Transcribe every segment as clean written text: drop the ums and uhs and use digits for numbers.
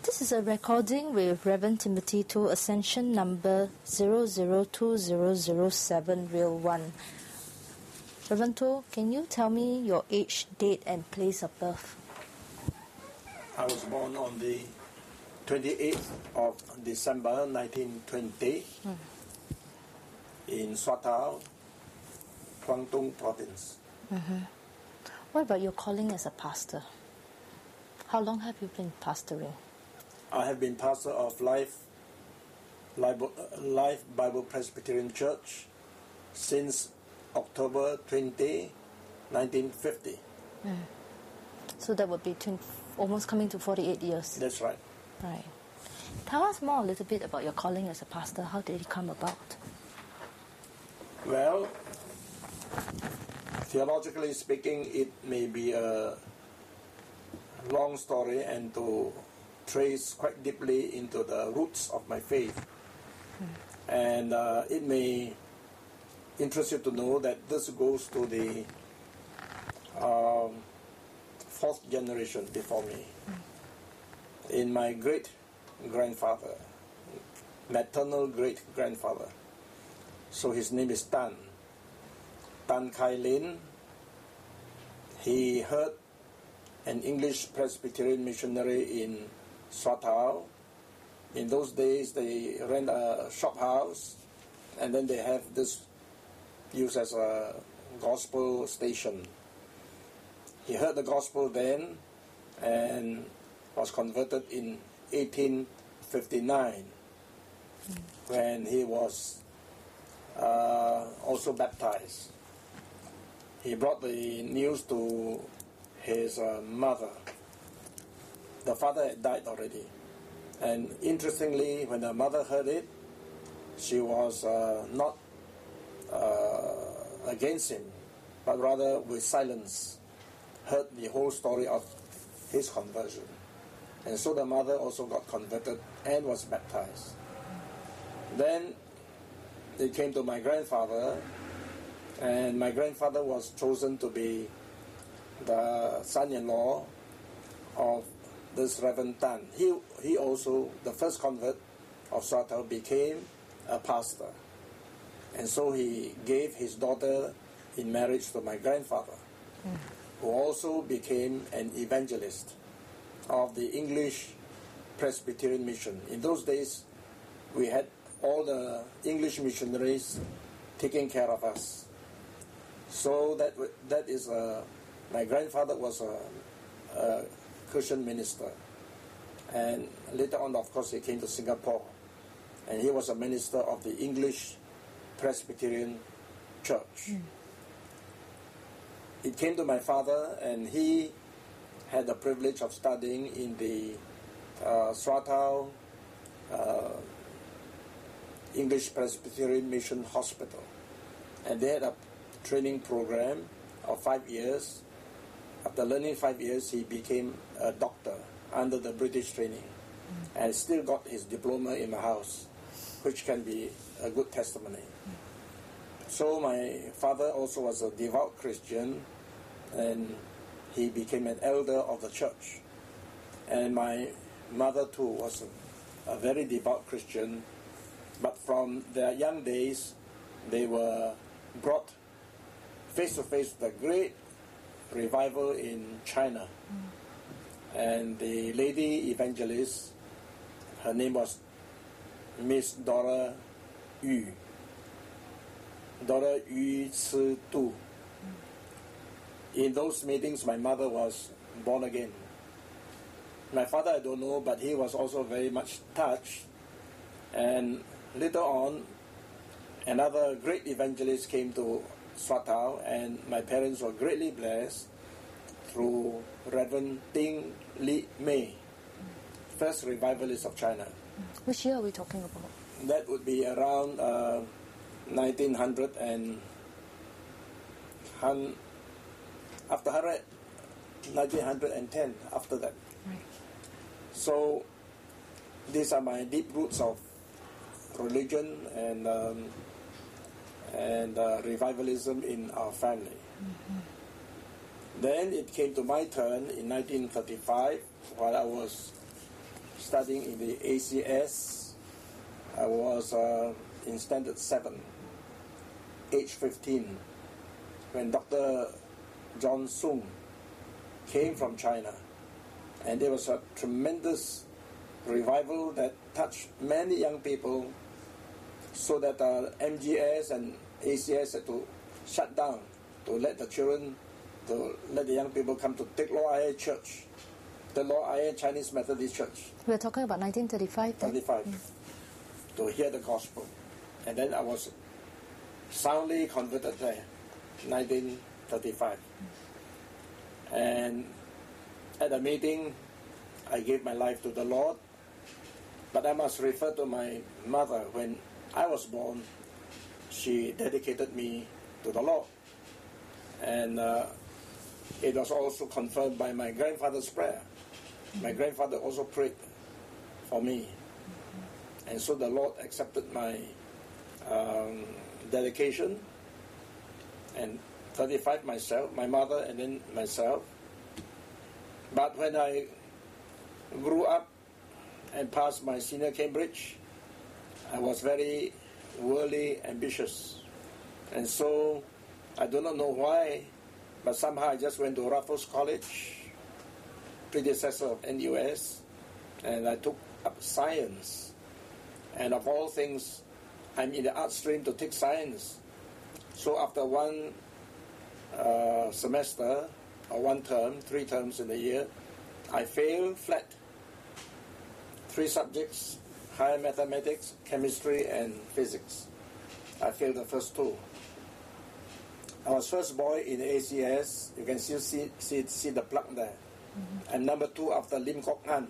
This is a recording with Reverend Timothy to Ascension number 002007 Real 1. Reverend To, can you tell me your age, date and place of birth? I was born on the 28th of December 1920 in Swatao, Kwang Tung Province. What about your calling as a pastor? How long have you been pastoring? I have been pastor of Life Bible Presbyterian Church since October 20, 1950. So that would be almost coming to 48 years. That's right. Right. Tell us more a little bit about your calling as a pastor. How did it come about? Well, theologically speaking, it may be a long story and to trace quite deeply into the roots of my faith. And it may interest you to know that this goes to the fourth generation before me. In my great-grandfather, maternal great-grandfather. So his name is Tan Kai Lin. He heard an English Presbyterian missionary in Swatao. In those days, they rent a shop house, and then they have this used as a gospel station. He heard the gospel then, and was converted in 1859, when he was also baptized. He brought the news to his mother. The father had died already. And interestingly, when the mother heard it, she was not against him, but rather with silence, heard the whole story of his conversion. And so the mother also got converted and was baptized. Then it came to my grandfather, and my grandfather was chosen to be the son-in-law of this Reverend Tan. He also, the first convert of Swatao, became a pastor. And so he gave his daughter in marriage to my grandfather, who also became an evangelist of the English Presbyterian Mission. In those days, we had all the English missionaries taking care of us. So that is my grandfather was a Christian minister, and later on, of course, he came to Singapore, and he was a minister of the English Presbyterian Church. It came to my father, and he had the privilege of studying in the Swatao English Presbyterian Mission Hospital, and they had a training program of 5 years. After learning 5 years, he became a doctor under the British training, and still got his diploma in the house, which can be a good testimony. So my father also was a devout Christian, and he became an elder of the church. And my mother too was a very devout Christian, but from their young days, they were brought face to face with the great revival in China. And the lady evangelist, her name was Miss Dora Yu. Dora Yu Tzu Tu. In those meetings, my mother was born again. My father, I don't know, but he was also very much touched. And later on, another great evangelist came to Swatao, and my parents were greatly blessed through Reverend Ting Li Mei, first revivalist of China. Which year are we talking about? That would be around 1900 and after 1910, after that. Right. So these are my deep roots of religion and revivalism in our family. Then it came to my turn in 1935, while I was studying in the ACS. I was in Standard 7, age 15, when Dr. John Sung came from China. And there was a tremendous revival that touched many young people, so that MGS and ACS had to shut down to let the children, to let the young people come to Tek Lok Aye Church, the Lok Aye Chinese Methodist Church. We're talking about 1935 then? 35, to hear the gospel. And then I was soundly converted there, 1935. And at a meeting, I gave my life to the Lord. But I must refer to my mother. When I was born, she dedicated me to the Lord. And it was also confirmed by my grandfather's prayer. My grandfather also prayed for me. And so the Lord accepted my dedication. And 35 myself, my mother, and then myself. But when I grew up and passed my senior Cambridge, I was very worldly ambitious. And so I do not know why, but somehow I just went to Raffles College, predecessor of NUS, and I took up science. And of all things, I'm in the art stream to take science. So after one semester, or one term, 3 terms in a year, I failed flat. 3 subjects, higher mathematics, chemistry, and physics. I failed the first 2. I was first boy in ACS. You can still see the plaque there. Mm-hmm. I'm number 2 after Lim Kok An,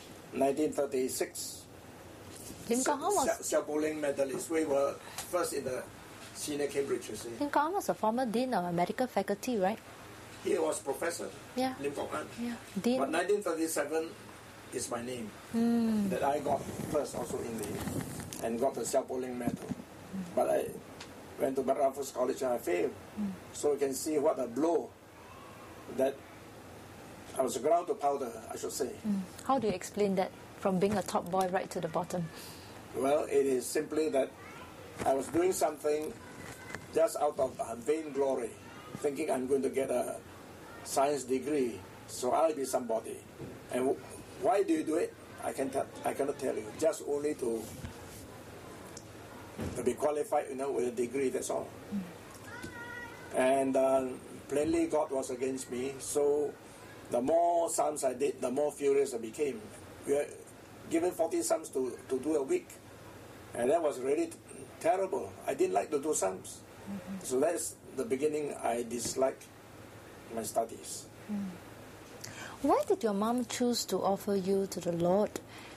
1936. Lim Kok An was... Xiao Po Ling medalist. We were first in the senior Cambridge, you see. Lim Kok An was a former dean of medical faculty, right? He was professor. Yeah. Lim Kok An. Yeah. Dean. But 1937 is my name. That I got first also in the, and got the Xiao Po Ling medal. But I went to Raffles College and I failed. So you can see what a blow that I was ground to powder, I should say. How do you explain that, from being a top boy right to the bottom? Well, it is simply that I was doing something just out of vain glory, thinking I'm going to get a science degree, so I'll be somebody. And why do you do it? I cannot tell you. Just only to be qualified, with a degree, that's all. And plainly God was against me, so the more sums I did, the more furious I became. We were given 40 sums to do a week, and that was really terrible. I didn't like to do sums. So that's the beginning. I disliked my studies. Why did your mom choose to offer you to the Lord?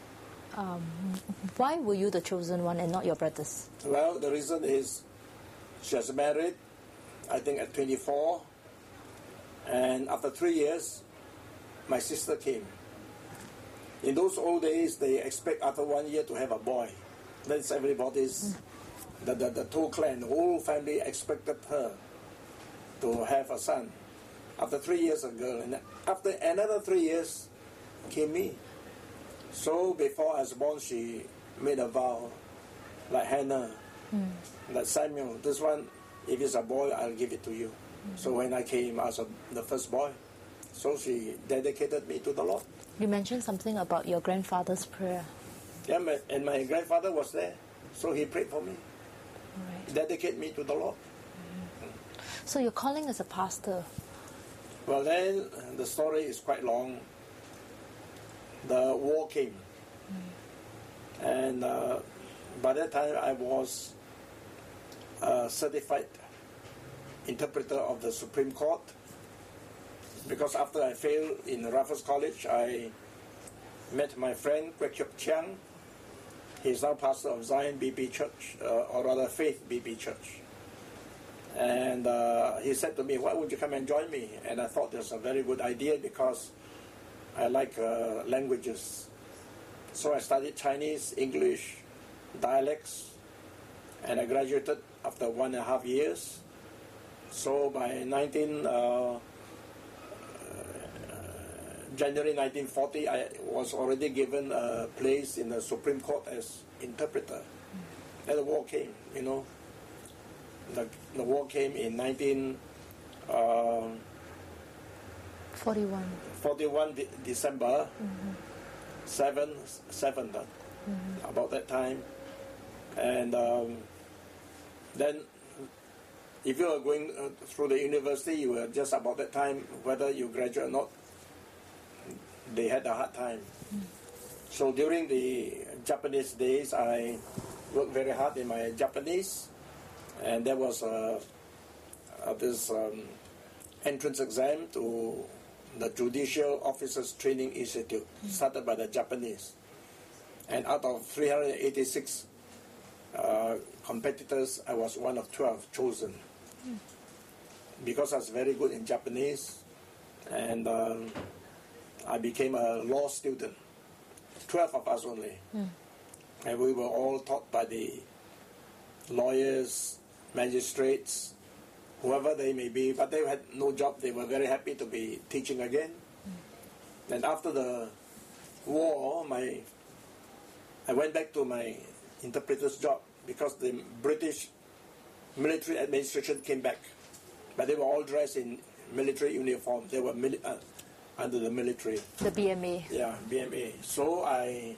Why were you the chosen one and not your brothers? Well, the reason is she was married, I think at 24, and after 3 years, my sister came. In those old days, they expect after 1 year to have a boy. That's everybody's, the whole clan, the whole family expected her to have a son. After 3 years, a girl. And after another 3 years, came me. So before I was born, she made a vow, like Hannah, like Samuel, this one, if it's a boy, I'll give it to you. So when I came, I was the first boy. So she dedicated me to the Lord. You mentioned something about your grandfather's prayer. Yeah, and my grandfather was there, so he prayed for me. Right. Dedicate me to the Lord. So your calling as a pastor. Well, then the story is quite long. The war came, and by that time I was a certified interpreter of the Supreme Court, because after I failed in Raffles College, I met my friend Kwek Chok Chiang. He's now pastor of Zion BP Church, or rather Faith BP Church. And he said to me, why would you come and join me? And I thought it was a very good idea because I like languages. So I studied Chinese, English, dialects, and I graduated after 1.5 years. January 1940, I was already given a place in the Supreme Court as interpreter. Then the war came, you know. The war came in 1941 December, 7th, about that time. And then if you were going through the university, you were just about that time, whether you graduate or not, they had a hard time. So during the Japanese days, I worked very hard in my Japanese, and there was this entrance exam to the Judicial Officers Training Institute, started by the Japanese. And out of 386 competitors, I was one of 12 chosen. Because I was very good in Japanese, and I became a law student. 12 of us only. And we were all taught by the lawyers, magistrates, whoever they may be, but they had no job. They were very happy to be teaching again. And after the war, I went back to my interpreter's job because the British military administration came back. But they were all dressed in military uniform. They were under the military. The BMA. Yeah, BMA. So I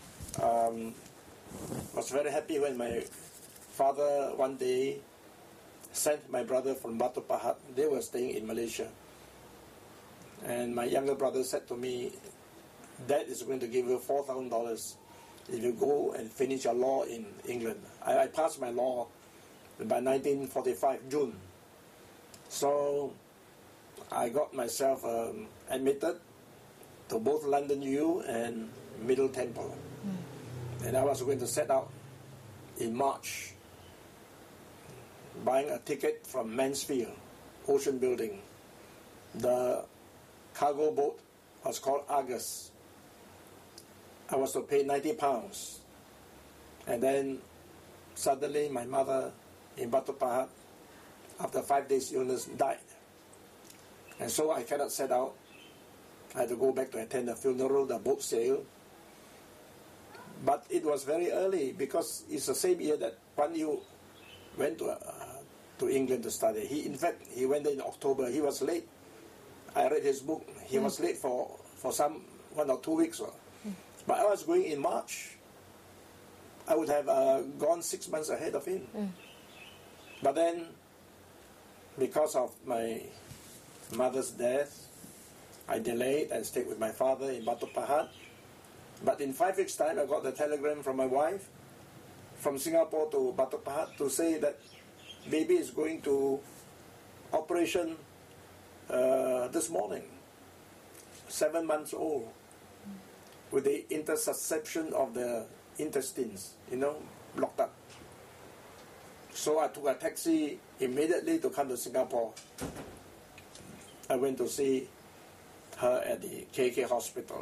was very happy when my father one day sent my brother from Batu Pahat. They were staying in Malaysia. And my younger brother said to me, Dad is going to give you $4,000 if you go and finish your law in England. I passed my law by 1945, June. So I got myself admitted to both London U and Middle Temple. And I was going to set out in March, buying a ticket from Mansfield, Ocean Building. The cargo boat was called Argus. I was to pay £90. And then suddenly my mother in Batu Pahat, after 5 days illness, died. And so I cannot set out. I had to go back to attend the funeral, the boat sailed. But it was very early because it's the same year that Pan Yu went to England to study. In fact, he went there in October. He was late. I read his book. He was late for some 1 or 2 weeks. But I was going in March. I would have gone 6 months ahead of him. But then, because of my mother's death, I delayed and stayed with my father in Batu Pahat. But in 5 weeks' time, I got a telegram from my wife from Singapore to Batu Pahat to say that baby is going to operation this morning, 7 months old, with the interception of the intestines, blocked up. So I took a taxi immediately to come to Singapore. I went to see her at the KK hospital.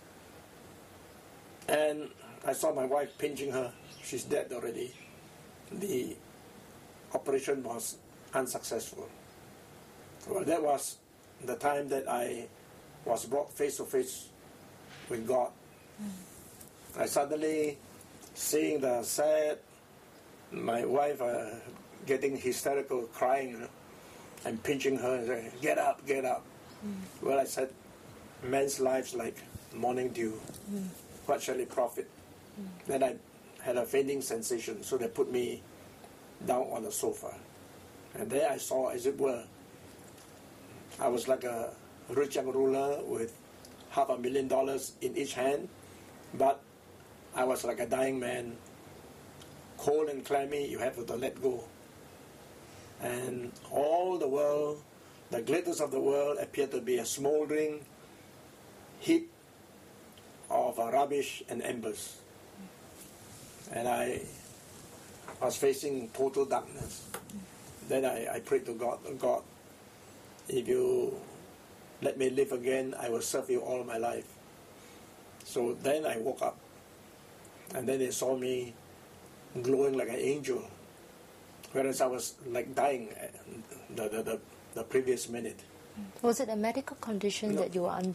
And I saw my wife pinching her. She's dead already. The operation was unsuccessful. Well, that was the time that I was brought face to face with God. I suddenly seeing the sad, my wife getting hysterical, crying, and pinching her and saying, "Get up, get up." Well, I said, man's life's like morning dew. What shall it profit? Then I had a fainting sensation, so they put me down on the sofa. And there I saw, as it were, I was like a rich young ruler with $500,000 in each hand, but I was like a dying man, cold and clammy. You have to let go. And all the world, the glitters of the world, appeared to be a smoldering heap of rubbish and embers. And I was facing total darkness. Then I prayed to God, God, if you let me live again, I will serve you all my life. So then I woke up. And then they saw me glowing like an angel, whereas I was like dying the previous minute. Was it a medical condition that you were under?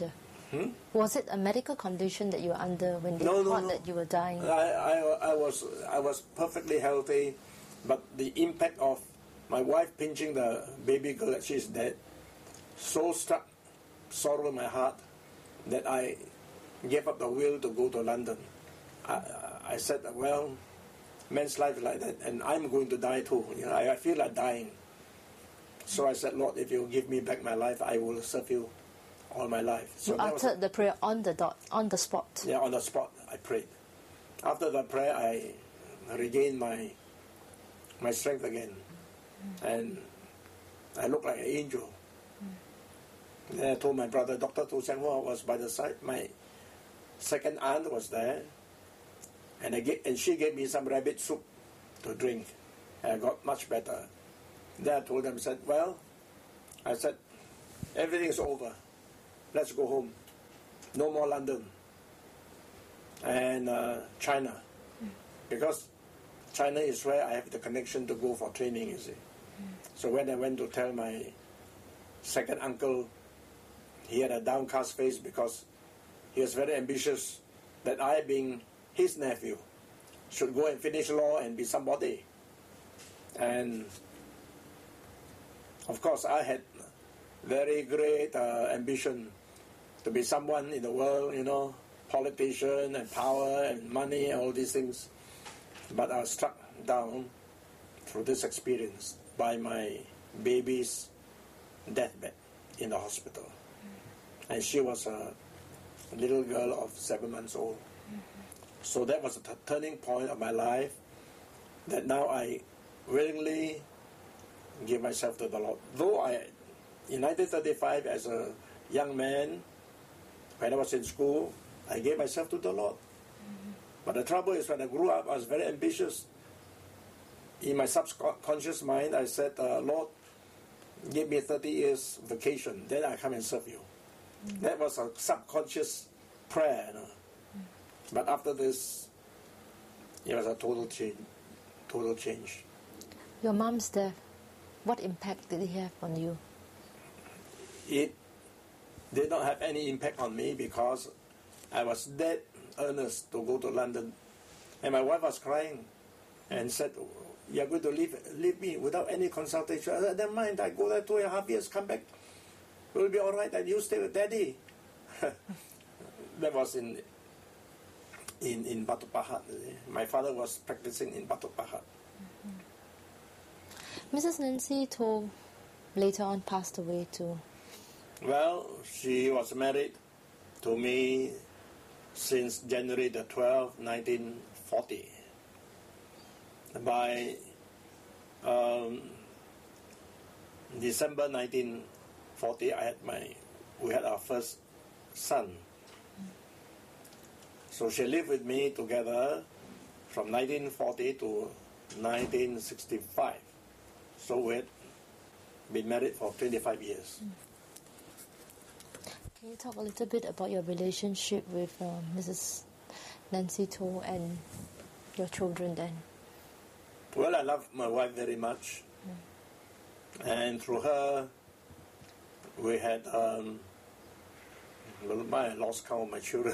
Was it a medical condition that you were under when they thought that you were dying? I was perfectly healthy, but the impact of my wife pinching the baby girl that she's dead so struck sorrow in my heart that I gave up the will to go to London. I said, well, man's life is like that, and I'm going to die too. I feel like dying. So I said, Lord, if you give me back my life, I will serve you all my life. So you uttered the prayer on the spot. Yeah, on the spot, I prayed. After the prayer, I regained my strength again, and I looked like an angel. Then I told my brother, Dr. Tu Siang Hoa was by the side. My second aunt was there, and she gave me some rabbit soup to drink. And I got much better. Then I told them, I said, everything's over. Let's go home. No more London. And China. Because China is where I have the connection to go for training, you see. So when I went to tell my second uncle, he had a downcast face because he was very ambitious that I, being his nephew, should go and finish law and be somebody. And of course I had very great ambition to be someone in the world, politician and power and money, all these things. But I was struck down through this experience by my baby's deathbed in the hospital. And she was a little girl of 7 months old. So that was a turning point of my life, that now I willingly give myself to the Lord. Though in 1935, as a young man, when I was in school, I gave myself to the Lord. But the trouble is, when I grew up, I was very ambitious. In my subconscious mind, I said, Lord, give me 30 years vacation, then I come and serve you. That was a subconscious prayer. But after this, it was a total change. Your mom's death, what impact did it have on you? It did not have any impact on me because I was dead earnest to go to London. And my wife was crying and said, you're going to leave me without any consultation. I said, never mind, I go there 2.5 years, come back. We'll be all right, and you stay with Daddy. That was in Batu Pahat. My father was practicing in Batu Pahat. Mrs. Nancy To later on passed away too. Well, she was married to me since January the 12th, 1940. By December 1940, we had our first son. So she lived with me together from 1940 to 1965. So we had been married for 25 years. Can you talk a little bit about your relationship with Mrs. Nancy To and your children then? Well, I love my wife very much. And through her, we had, I lost count of my children.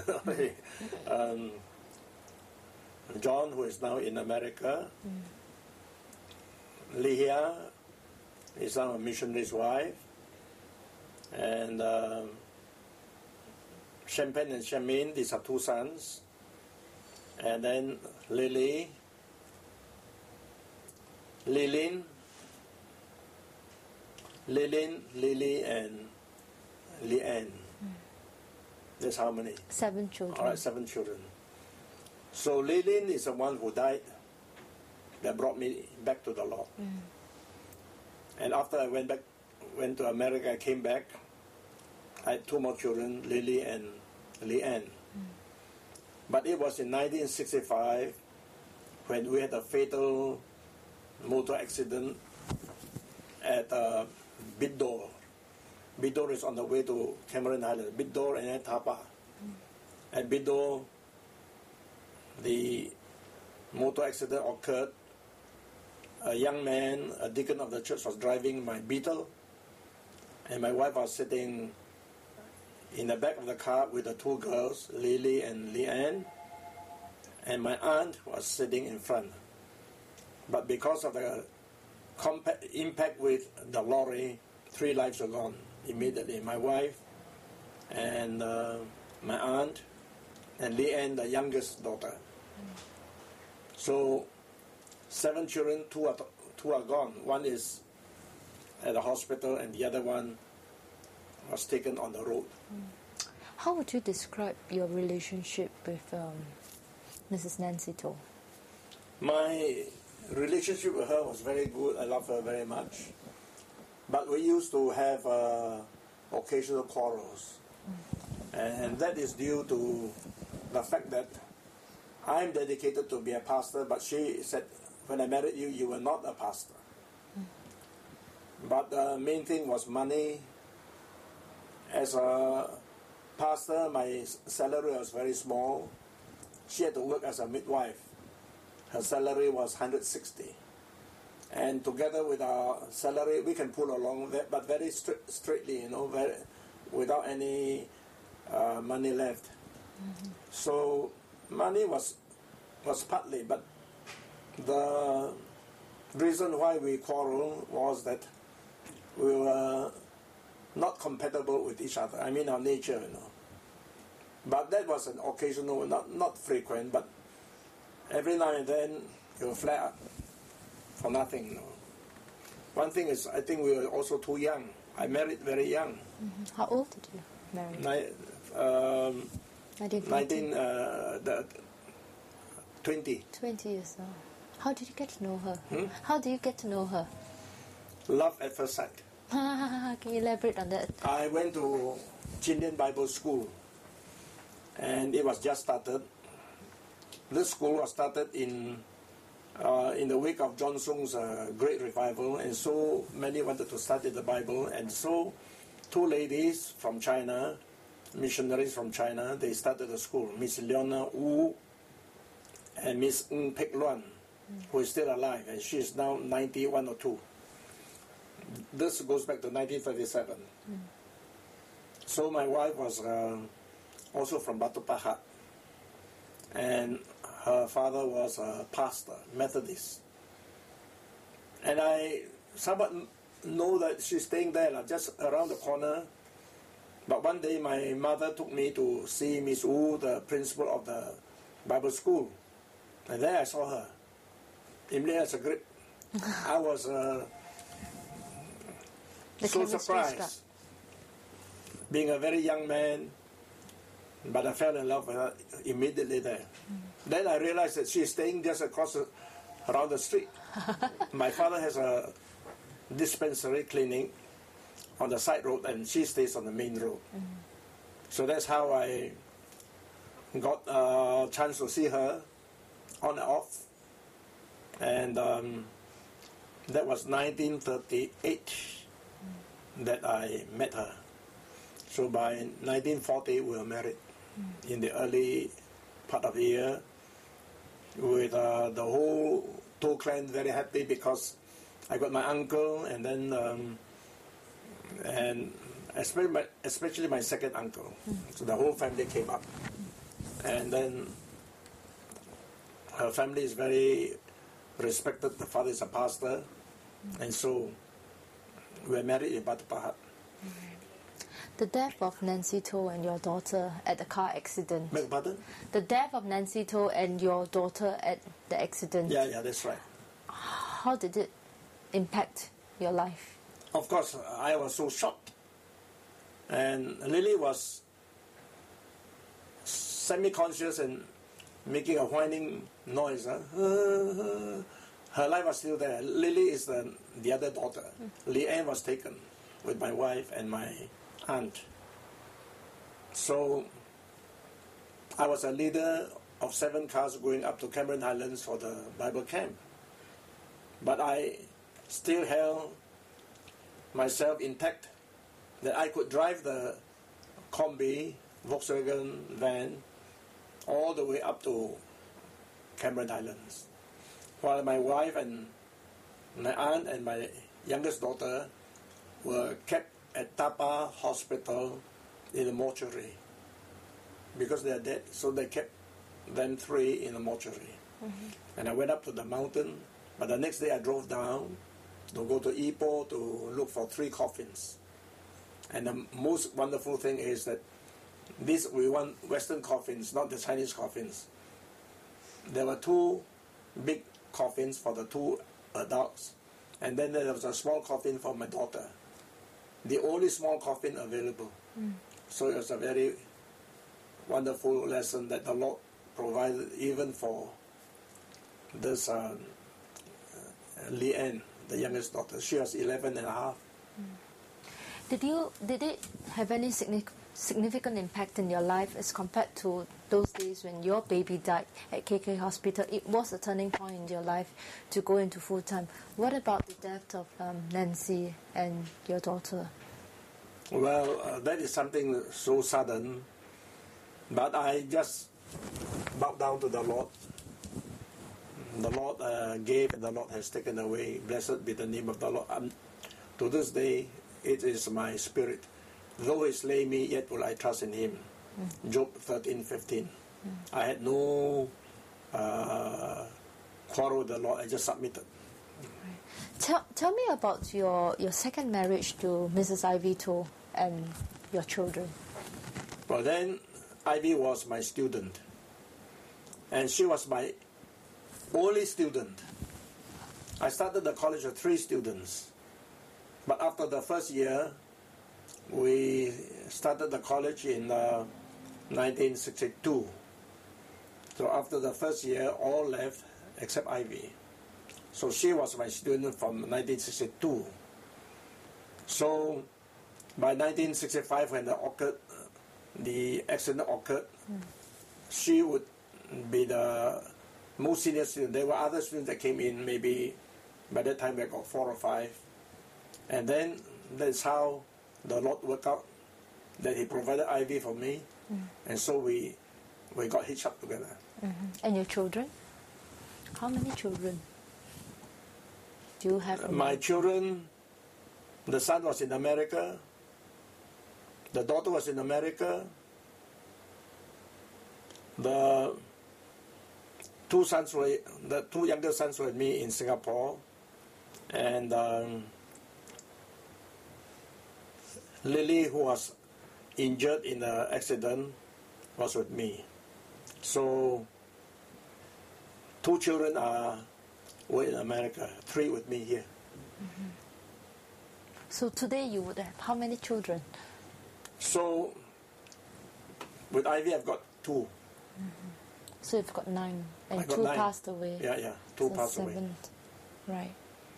John, who is now in America. Lihia is now a missionary's wife. And Champagne and Shamin, these are 2 sons. And then Lily, Lily, and Leanne. That's how many? 7 children. All right, 7 children. So Lilin is the one who died that brought me back to the Lord. And after I went to America, I came back. I had 2 more children, Lily and Leanne. But it was in 1965 when we had a fatal motor accident at Bidor. Bidor is on the way to Cameron Highlands. Bidor and then Tapa. At Bidor, the motor accident occurred. A young man, a deacon of the church, was driving my Beetle, and my wife was sitting in the back of the car with the two girls, Lily and Leanne, and my aunt was sitting in front. But because of the impact with the lorry, 3 lives were gone immediately. My wife and my aunt and Leanne, the youngest daughter. So 7 children, 2 are gone. One is at the hospital and the other one was taken on the road. How would you describe your relationship with Mrs. Nancy To? My relationship with her was very good. I love her very much. But we used to have occasional quarrels. And that is due to the fact that I'm dedicated to be a pastor, but she said, when I married you, you were not a pastor. But the main thing was money. As a pastor, my salary was very small. She had to work as a midwife. Her salary was 160. And together with our salary, we can pull along, but very straightly, without any money left. So money was partly, but the reason why we quarreled was that we were not compatible with each other. I mean, our nature, But that was an occasional, not frequent, but every now and then it will flare up for nothing. One thing is, I think we were also too young. I married very young. How old did you marry? 20. 20 years old. How did you get to know her? How did you get to know her? Love at first sight. Can you elaborate on that? I went to Chindian Bible School, and it was just started. This school was started in the wake of John Sung's great revival, and so many wanted to study the Bible, and so 2 ladies from China, missionaries from China, they started the school, Miss Leona Wu and Miss Ng Pek Luan, who is still alive, and she is now 91 or 2. This goes back to 1937. So my wife was also from Batu Pahat, and her father was a pastor, Methodist. And I somewhat know that she's staying there, just around the corner. But one day my mother took me to see Miss Wu, the principal of the Bible school. And there I saw her. Immediately as a grip. I was so surprised. Being a very young man, but I fell in love with her immediately there. Then I realized that she's staying just around the street. My father has a dispensary clinic on the side road, and she stays on the main road. So that's how I got a chance to see her on and off. And that was 1938 that I met her. So by 1940 we were married in the early part of the year, with the whole To clan very happy because I got my uncle, and then and especially my second uncle. So the whole family came up, and then her family is very respected. The father is a pastor, and so we were married in Batu Pahat. The death of Nancy To and your daughter at the car accident. Beg pardon? The death of Nancy To and your daughter at the accident. Yeah, that's right. How did it impact your life? Of course, I was so shocked. And Lily was semi-conscious and making a whining noise. Her life was still there. Lily is the other daughter. Leanne was taken with my wife and my aunt. So I was a leader of 7 cars going up to Cameron Highlands for the Bible camp. But I still held myself intact, that I could drive the Combi Volkswagen van all the way up to Cameron Highlands, while my wife and my aunt and my youngest daughter were kept at Tapa Hospital in the mortuary because they are dead. So they kept them 3 in the mortuary. And I went up to the mountain, but the next day I drove down to go to Ipoh to look for 3 coffins. And the most wonderful thing is that we want Western coffins, not the Chinese coffins. There were 2 big coffins for the 2 adults, and then there was a small coffin for my daughter. The only small coffin available. So it was a very wonderful lesson that the Lord provided even for this Leanne, the youngest daughter. She was 11 and a half. Did it have any significant impact in your life as compared to those days when your baby died at KK Hospital? It was a turning point in your life to go into full-time. What about the death of Nancy and your daughter? Well, that is something so sudden, but I just bowed down to the Lord. The Lord gave and the Lord has taken away. Blessed be the name of the Lord. To this day, it is my spirit. Though he slay me, yet will I trust in him. Job 13:15. I had no quarrel with the Lord. I just submitted. Tell me about your second marriage to Mrs. Ivy To and your children. Well, then Ivy was my student, and she was my only student. I started the college with 3 students, but after the first year, we started the college in 1962. So after the first year, all left except Ivy. So she was my student from 1962. So by 1965, when the accident occurred, she would be the most senior student. There were other students that came in, maybe by that time we got 4 or 5. And then that's how the Lord worked out, that he provided Ivy for me. And so we got hitched up together. And your children? How many children do you have? My children, the son was in America, the daughter was in America, the 2 younger sons were with me in Singapore, and Lily, who was injured in the accident, was with me. So 2 children were in America, 3 with me here. So today you would have how many children? So with Ivy, I've got 2. So you've got 9, and I got 2 9. passed away. Yeah, 2 So passed away. 7. Right.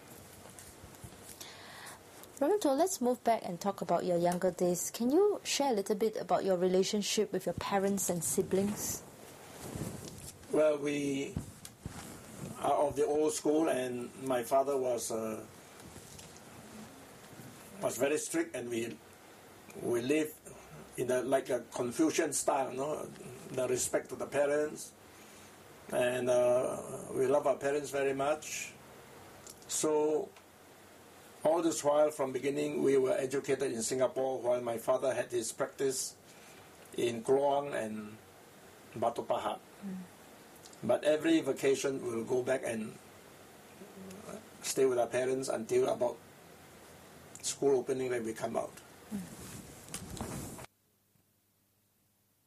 Reverend To, let's move back and talk about your younger days. Can you share a little bit about your relationship with your parents and siblings? Well, we are of the old school, and my father was very strict, and we lived in like a Confucian style, no? The respect to the parents, and we love our parents very much. So all this while, from beginning, we were educated in Singapore, while my father had his practice in Kluang and Batu Pahat. But every vacation, we'll go back and stay with our parents until about school opening, when we come out.